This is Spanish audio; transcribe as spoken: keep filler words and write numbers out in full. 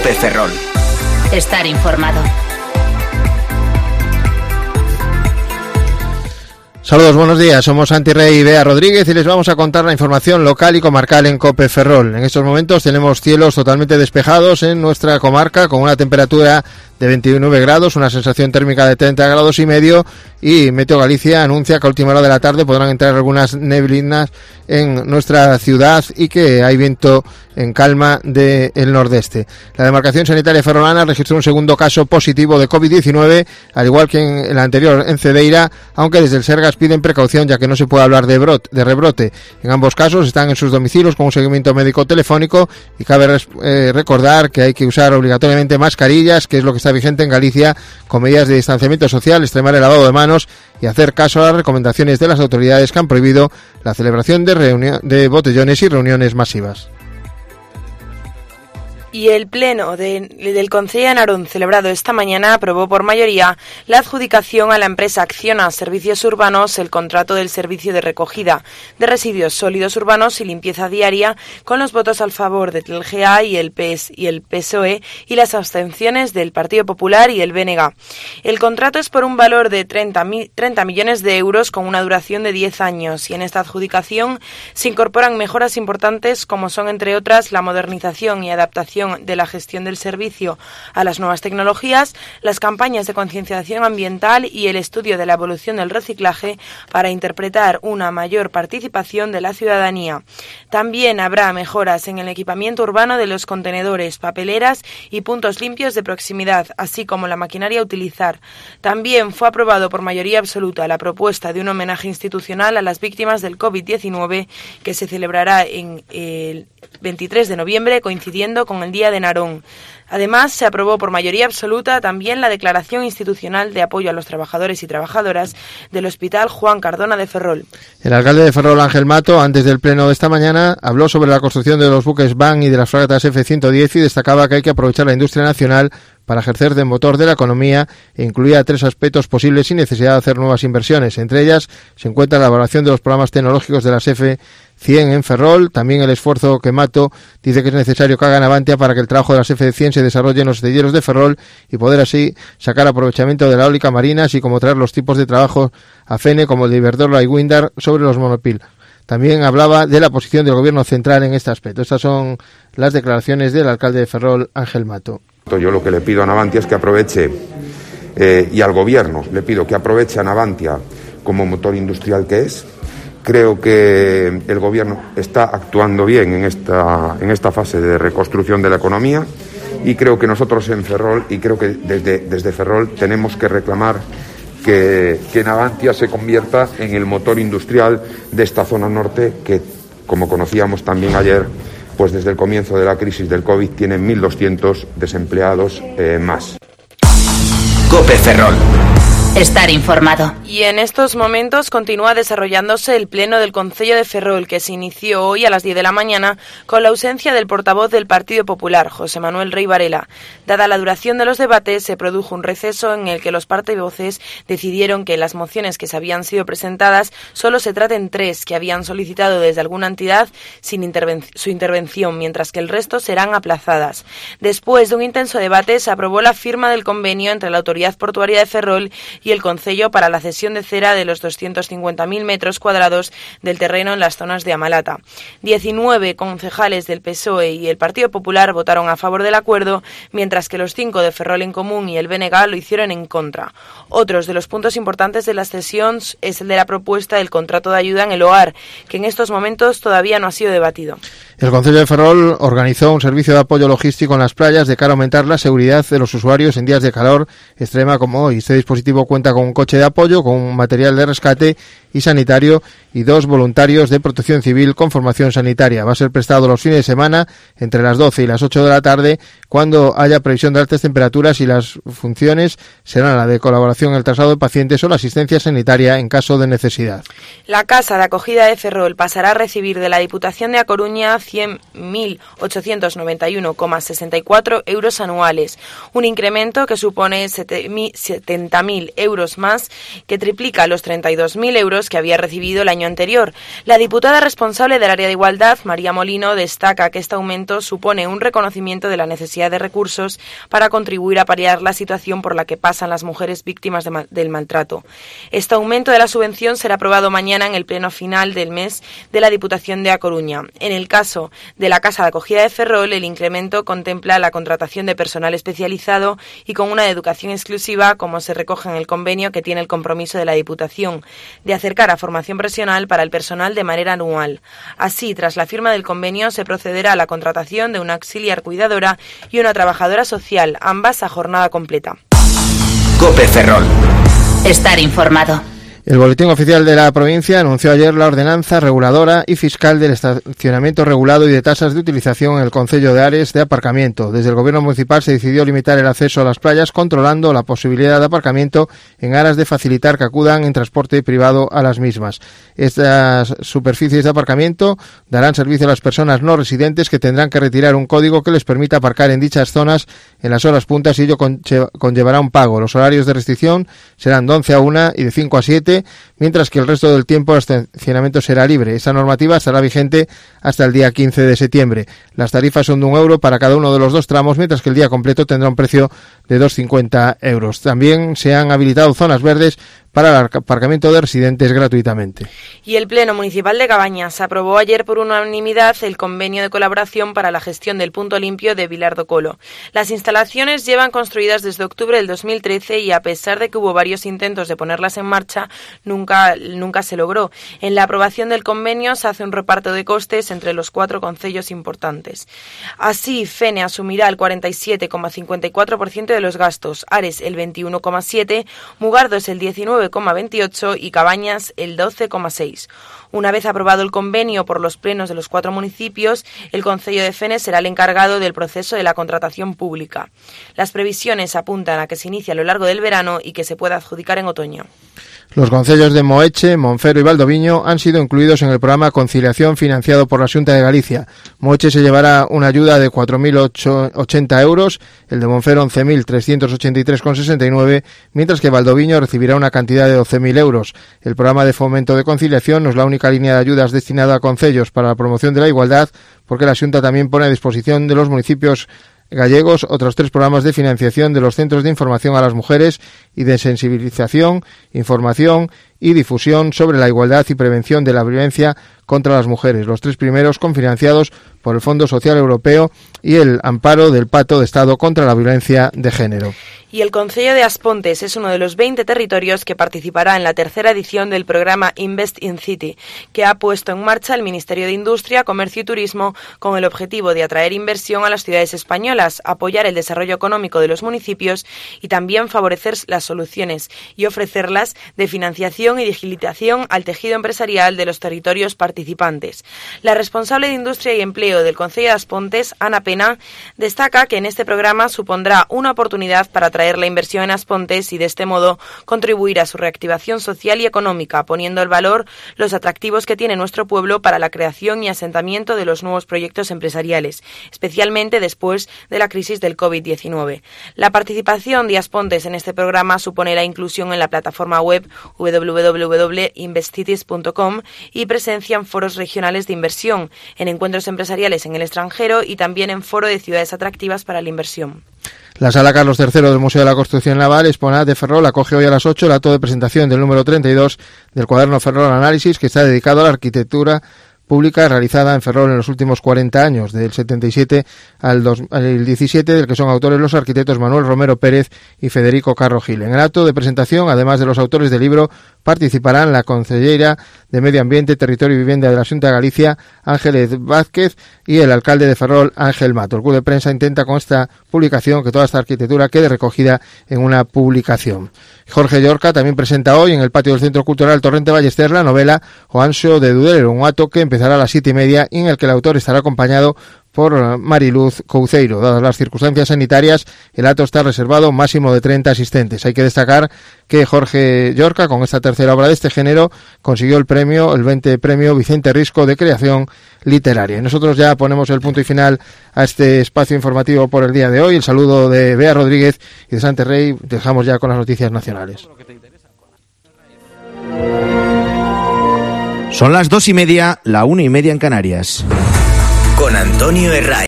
COPE Ferrol. Estar informado. Saludos, buenos días. Somos Santi Rey y Bea Rodríguez y les vamos a contar la información local y comarcal en COPE Ferrol. En estos momentos tenemos cielos totalmente despejados en nuestra comarca con una temperatura de veintinueve grados, una sensación térmica de treinta grados y medio, y Meteo Galicia anuncia que a última hora de la tarde podrán entrar algunas neblinas en nuestra ciudad y que hay viento en calma del nordeste. La demarcación sanitaria ferrolana registró un segundo caso positivo de COVID diecinueve, al igual que en el anterior en Cedeira, aunque desde el Sergas piden precaución ya que no se puede hablar de, brot, de rebrote. En ambos casos están en sus domicilios con un seguimiento médico telefónico y cabe res, eh, recordar que hay que usar obligatoriamente mascarillas, que es lo que está vigente en Galicia, con medidas de distanciamiento social, extremar el lavado de manos y hacer caso a las recomendaciones de las autoridades que han prohibido la celebración de, reunión, de botellones y reuniones masivas. Y el Pleno de, del Concello de Narón, celebrado esta mañana, aprobó por mayoría la adjudicación a la empresa Acciona Servicios Urbanos el contrato del servicio de recogida de residuos sólidos urbanos y limpieza diaria, con los votos al favor del G A y el P S y el P S O E y las abstenciones del Partido Popular y el B N G. El contrato es por un valor de treinta millones de euros con una duración de diez años y en esta adjudicación se incorporan mejoras importantes como son, entre otras, la modernización y adaptación de la gestión del servicio a las nuevas tecnologías, las campañas de concienciación ambiental y el estudio de la evolución del reciclaje para interpretar una mayor participación de la ciudadanía. También habrá mejoras en el equipamiento urbano de los contenedores, papeleras y puntos limpios de proximidad, así como la maquinaria a utilizar. También fue aprobado por mayoría absoluta la propuesta de un homenaje institucional a las víctimas del COVID diecinueve que se celebrará en el veintitrés de noviembre, coincidiendo con el Día de Narón. Además, se aprobó por mayoría absoluta también la declaración institucional de apoyo a los trabajadores y trabajadoras del Hospital Juan Cardona de Ferrol. El alcalde de Ferrol, Ángel Mato, antes del pleno de esta mañana, habló sobre la construcción de los buques V A N y de las fragatas F ciento diez y destacaba que hay que aprovechar la industria nacional para ejercer de motor de la economía e incluía tres aspectos posibles sin necesidad de hacer nuevas inversiones. Entre ellas se encuentra la elaboración de los programas tecnológicos de las F cien en Ferrol, también el esfuerzo que Mato dice que es necesario que haga Navantia para que el trabajo de las F cien se desarrolle en los astilleros de Ferrol y poder así sacar aprovechamiento de la eólica marina, así como traer los tipos de trabajo a Fene como el de Iberdrola y Windar sobre los monopil. También hablaba de la posición del gobierno central en este aspecto. Estas son las declaraciones del alcalde de Ferrol, Ángel Mato. Yo lo que le pido a Navantia es que aproveche, eh, y al gobierno le pido que aproveche a Navantia como motor industrial que es. Creo que el gobierno está actuando bien en esta, en esta fase de reconstrucción de la economía y creo que nosotros en Ferrol, y creo que desde, desde Ferrol tenemos que reclamar que, que Navantia se convierta en el motor industrial de esta zona norte que, como conocíamos también ayer, pues desde el comienzo de la crisis del COVID tiene mil doscientos desempleados eh, más. COPE Ferrol. Estar informado. Y en estos momentos continúa desarrollándose el pleno del Concello de Ferrol, que se inició hoy a las diez de la mañana con la ausencia del portavoz del Partido Popular, José Manuel Rey Varela. Dada la duración de los debates, se produjo un receso en el que los portavoces decidieron que las mociones que se habían sido presentadas solo se traten tres que habían solicitado desde alguna entidad sin interven- su intervención, mientras que el resto serán aplazadas. Después de un intenso debate, se aprobó la firma del convenio entre la Autoridad Portuaria de Ferrol y el Concello para la cesión de cera de los doscientos cincuenta mil metros cuadrados del terreno en las zonas de Amalata. diecinueve concejales del P S O E y el Partido Popular votaron a favor del acuerdo, mientras que los cinco de Ferrol en Común y el B N G lo hicieron en contra. Otros de los puntos importantes de la cesión es el de la propuesta del contrato de ayuda en el hogar, que en estos momentos todavía no ha sido debatido. El Concello de Ferrol organizó un servicio de apoyo logístico en las playas de cara a aumentar la seguridad de los usuarios en días de calor extrema como hoy. Este dispositivo cuenta con un coche de apoyo, con un material de rescate y sanitario y dos voluntarios de protección civil con formación sanitaria. Va a ser prestado los fines de semana entre las doce y las ocho de la tarde cuando haya previsión de altas temperaturas y las funciones serán la de colaboración en el traslado de pacientes o la asistencia sanitaria en caso de necesidad. La Casa de Acogida de Ferrol pasará a recibir de la Diputación de A Coruña cien mil ochocientos noventa y uno coma sesenta y cuatro euros anuales, un incremento que supone setenta mil euros más, que triplica los treinta y dos mil euros que había recibido el año anterior. La diputada responsable del área de igualdad, María Molino, destaca que este aumento supone un reconocimiento de la necesidad de recursos para contribuir a paliar la situación por la que pasan las mujeres víctimas de mal- del maltrato. Este aumento de la subvención será aprobado mañana en el pleno final del mes de la Diputación de A Coruña. En el caso de la Casa de Acogida de Ferrol, el incremento contempla la contratación de personal especializado y con una educación exclusiva, como se recoge en el convenio que tiene el compromiso de la Diputación de acercar a formación profesional para el personal de manera anual. Así, tras la firma del convenio, se procederá a la contratación de una auxiliar cuidadora y una trabajadora social, ambas a jornada completa. COPE Ferrol. Estar informado. El Boletín Oficial de la provincia anunció ayer la ordenanza reguladora y fiscal del estacionamiento regulado y de tasas de utilización en el concello de Ares de aparcamiento. Desde el Gobierno municipal se decidió limitar el acceso a las playas, controlando la posibilidad de aparcamiento en aras de facilitar que acudan en transporte privado a las mismas. Estas superficies de aparcamiento darán servicio a las personas no residentes, que tendrán que retirar un código que les permita aparcar en dichas zonas en las horas puntas, y ello conllevará un pago. Los horarios de restricción serán de once a una y de cinco a siete, mientras que el resto del tiempo el estacionamiento será libre. Esta normativa estará vigente hasta el día quince de septiembre. Las tarifas son de un euro para cada uno de los dos tramos, mientras que el día completo tendrá un precio de dos cincuenta euros. También se han habilitado zonas verdes para el aparcamiento de residentes gratuitamente. Y el Pleno Municipal de Cabañas aprobó ayer por unanimidad el convenio de colaboración para la gestión del punto limpio de Vilar do Colo. Las instalaciones llevan construidas desde octubre del dos mil trece y, a pesar de que hubo varios intentos de ponerlas en marcha, nunca, nunca se logró. En la aprobación del convenio se hace un reparto de costes entre los cuatro concellos importantes. Así, Fene asumirá el cuarenta y siete coma cincuenta y cuatro por ciento de los gastos, Ares el veintiuno coma siete por ciento, Mugardos el diecinueve coma veintiocho por ciento y Cabañas el doce coma seis por ciento. Una vez aprobado el convenio por los plenos de los cuatro municipios, el concello de Fene será el encargado del proceso de la contratación pública. Las previsiones apuntan a que se inicie a lo largo del verano y que se pueda adjudicar en otoño. Los concellos de Moeche, Monfero y Valdoviño han sido incluidos en el programa Conciliación financiado por la Xunta de Galicia. Moeche se llevará una ayuda de cuatro mil ochenta euros, el de Monfero once mil trescientos ochenta y tres coma sesenta y nueve, mientras que Valdoviño recibirá una cantidad de doce mil euros. El programa de fomento de conciliación no es la única línea de ayudas destinada a concellos para la promoción de la igualdad, porque la Xunta también pone a disposición de los municipios gallegos otros tres programas de financiación de los centros de información a las mujeres y de sensibilización, información y difusión sobre la igualdad y prevención de la violencia contra las mujeres. Los tres primeros cofinanciados por el Fondo Social Europeo y el amparo del Pacto de Estado contra la Violencia de Género. Y el concello de Aspontes es uno de los veinte territorios que participará en la tercera edición del programa Invest in City, que ha puesto en marcha el Ministerio de Industria, Comercio y Turismo con el objetivo de atraer inversión a las ciudades españolas, apoyar el desarrollo económico de los municipios y también favorecer las soluciones y ofrecerlas de financiación y digitalización al tejido empresarial de los territorios participantes. La responsable de Industria y Empleo del concello de Aspontes, Ana Pena, destaca que en este programa supondrá una oportunidad para atraer la inversión en Aspontes y de este modo contribuir a su reactivación social y económica, poniendo en valor los atractivos que tiene nuestro pueblo para la creación y asentamiento de los nuevos proyectos empresariales, especialmente después de la crisis del covid diecinueve. La participación de Aspontes en este programa supone la inclusión en la plataforma web doble u doble u doble u punto investitis punto com y presencia en foros regionales de inversión, en encuentros empresariales en el extranjero y también en foro de ciudades atractivas para la inversión. La Sala Carlos tercero del Museo de la Construcción Naval, Exponat de Ferrol, acoge hoy a las ocho el acto de presentación del número treinta y dos del cuaderno Ferrol Análisis, que está dedicado a la arquitectura pública realizada en Ferrol en los últimos cuarenta años, del setenta y siete al, dos, al diecisiete, del que son autores los arquitectos Manuel Romero Pérez y Federico Carro Gil. En el acto de presentación, además de los autores del libro, participarán la consellera de Medio Ambiente, Territorio y Vivienda de la Xunta de Galicia, Ángeles Vázquez, y el alcalde de Ferrol, Ángel Mato. El Club de Prensa intenta con esta publicación que toda esta arquitectura quede recogida en una publicación. Jorge Llorca también presenta hoy en el patio del Centro Cultural Torrente Ballester la novela O Anxo de Dudero, un acto que empezará a las siete y media y en el que el autor estará acompañado por Mariluz Couceiro. Dadas las circunstancias sanitarias, el acto está reservado máximo de treinta asistentes. Hay que destacar que Jorge Llorca, con esta tercera obra de este género, consiguió el premio, el veinte premio Vicente Risco de Creación Literaria. Y nosotros ya ponemos el punto y final a este espacio informativo por el día de hoy. El saludo de Bea Rodríguez y de Santi Rey. Dejamos ya con las noticias nacionales. Son las dos y media, la una y media en Canarias. Con Antonio Herray.